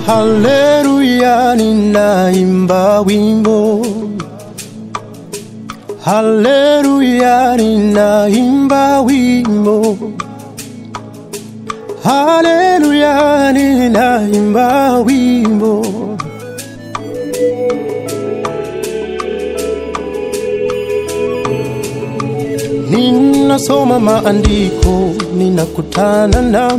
Haleluya, ninaimba wimbo. Haleluya, ninaimba wimbo. Haleluya, ninaimba wimbo. Ninasoma maandiko, ninakutana na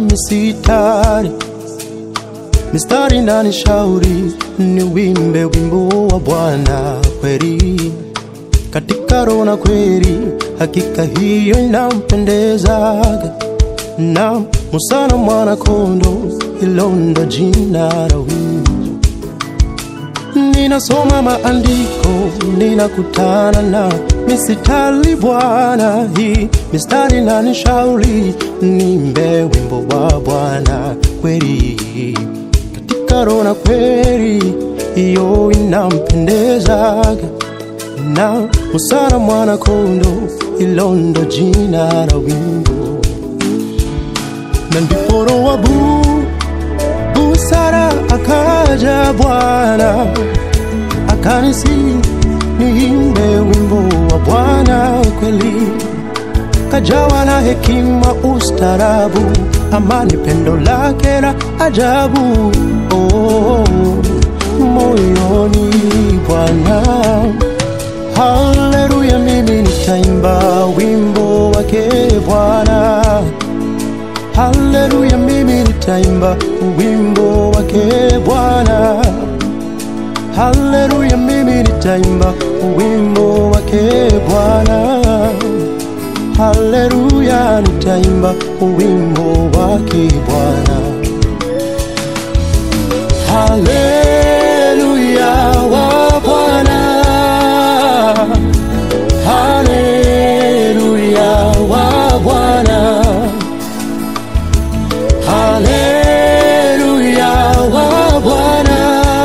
mistari na nishauri, niwimbe wimbo wa Bwana kweli. Katika roho na kweli, hakika hiyo inampendezaga. Na Musa na mwana kondoo, hilo ndo jina la wimbo. Ninasoma maandiko, ninakutana na mistari Bwana. Hii mistari na nishauri, niimbe wimbo wa Bwana kweli. Katika roho na kweli, hiyo inampendezaga. Na Musa na mwana kondoo, hilo ndo jina la wimbo. Na ndipo roho wa busara akaja Bwana, akanisihi niimbe wimbo wa Bwana kweli. Kajawa na hekima, ustarabu, amani, pendo lake la ajabu, moyoni Bwana. Haleluya, mimi nitaimba wimbo wake Bwana. Haleluya, mimi nitaimba wimbo wake Bwana. Haleluya, mimi nitaimba wimbo wake Bwana. Haleluya, nitaimba wimbo wake Bwana. Haleluya wa Bwana. Haleluya wa Bwana. Haleluya wa Bwana.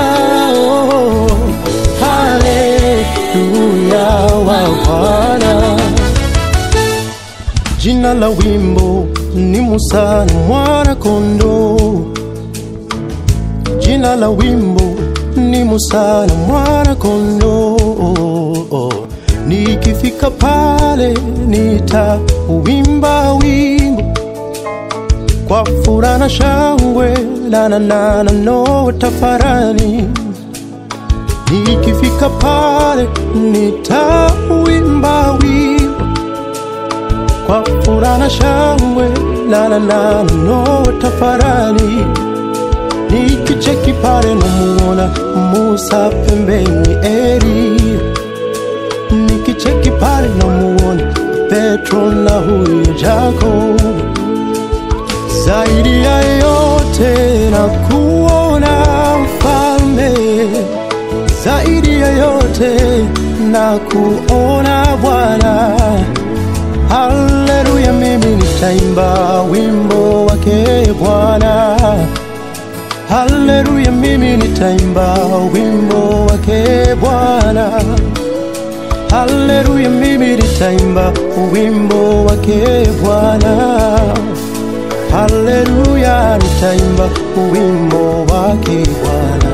Haleluya wa Bwana. Jina la wimbo ni Musa na mwana kondoo. Jina la wimbo ni Musa na mwana kondoo. Nikifika pale nitauimba wimbo kwa furaha na shangwe, no tafarani. Nikifika pale nitauimba wimbo kwa furaha na shangwe, no tafarani. Nikicheki pale namuona Musa pembeni Eli. Nikicheki pale namuona Petro na huyu Jacob. Zaidi ya yote na kuona mfalme. Zaidi ya yote na kuona Bwana. Haleluya, mimi nitaimba wimbo wake Bwana. Haleluya, mimi nitaimba wimbo wake Bwana. Haleluya, mimi nitaimba wimbo wake Bwana. Haleluya, nitaimba wimbo wake Bwana.